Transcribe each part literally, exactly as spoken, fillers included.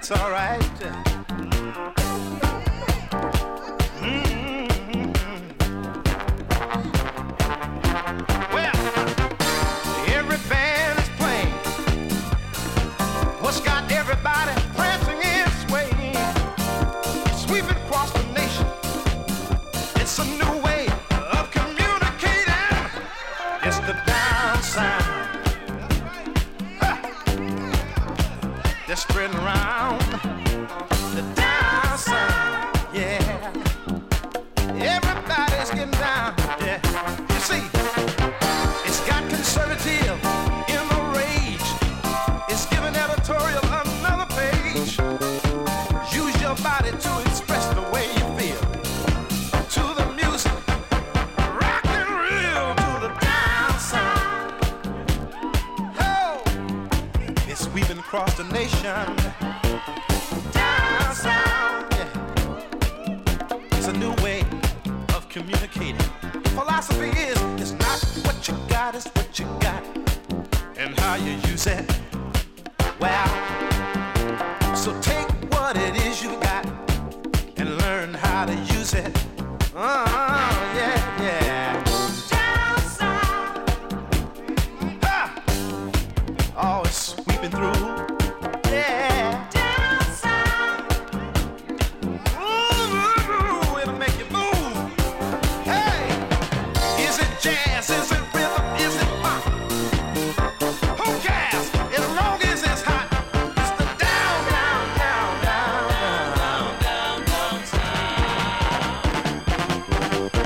That's all right. Mm-hmm. Well, every band is playing. What's got everybody prancing and swaying, sweeping across the nation? It's a new way of communicating. It's the down sound. They're spreading around the down sound, yeah. Everybody's getting down, yeah. You see, it's got conservative in the rage. It's giving editorial another page. Use your body to express the way you feel. To the music, rock and roll to the down sound. Oh, it's sweeping across the nation. Down sound, yeah. It's a new way of communicating. Philosophy is, it's not what you got, it's what you got and how you use it. Well, so take what it is you got and learn how to use it. Oh, yeah, yeah. Down sound. Ha! Oh, it's sweeping through. Yeah. Down sound. Ooh, it'll make you move. Hey, is it jazz? Is it rhythm? Is it pop? Who cares? As long as it's hot, it's the down, down, down, down, down, down, down sound.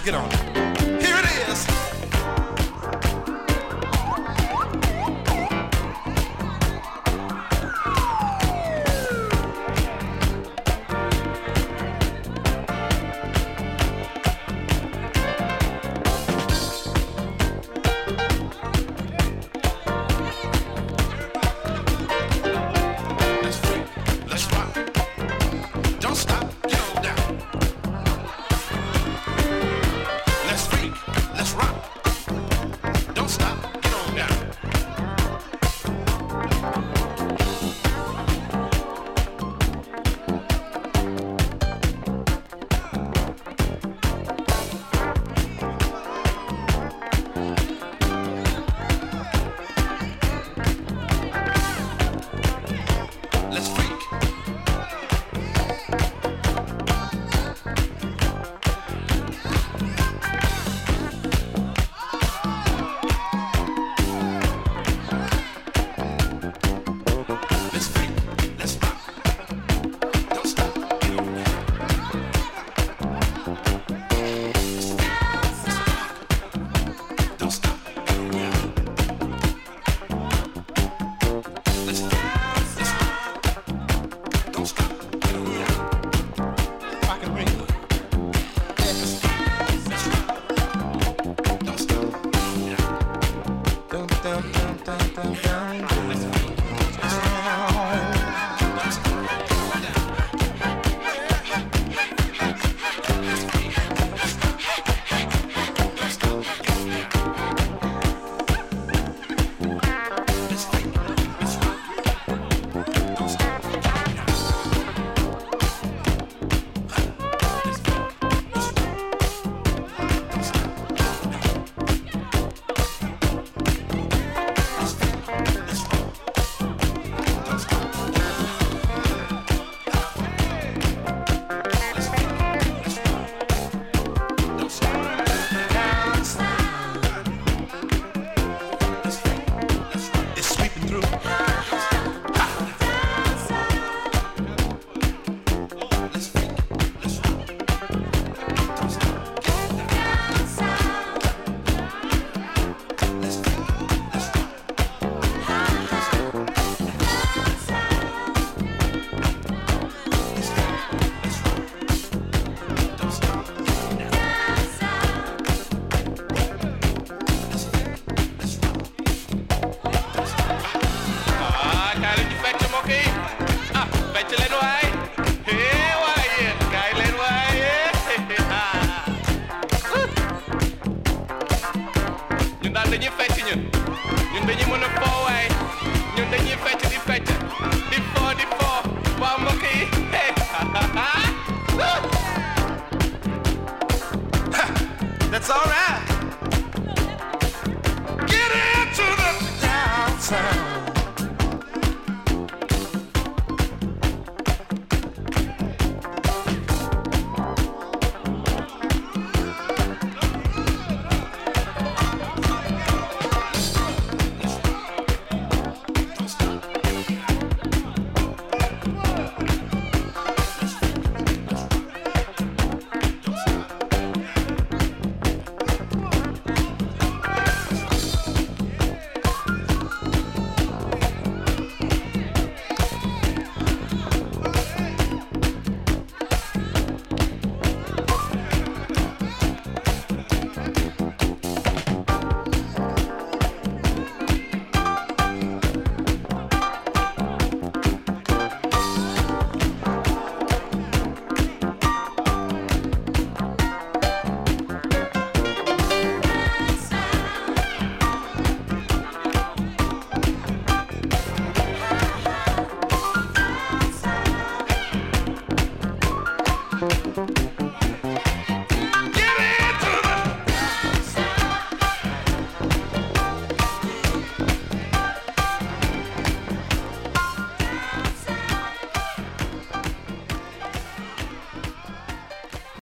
get on it. Here it is. dañuy fecc ñun ñun dañuy mën a foo waay ñun dañuy fecc di fecc